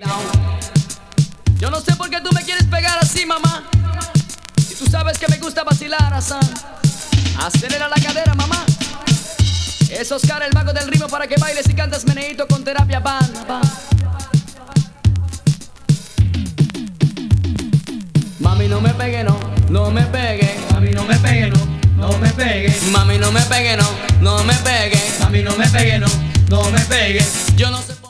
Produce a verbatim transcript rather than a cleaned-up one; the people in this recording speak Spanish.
Yo no sé por qué tú me quieres pegar así, mamá. Si tú sabes que me gusta vacilar, así. Acelera la cadera, mamá. Es Oscar, el mago del ritmo, para que bailes y cantes meneíto con terapia banda. Mami, no me pegue, no, no me pegue. Mami, no me pegue, no, no me pegue. Mami, no me pegue, no, no me pegue. Mami, no me pegue, no, no me pegue. Yo no sé.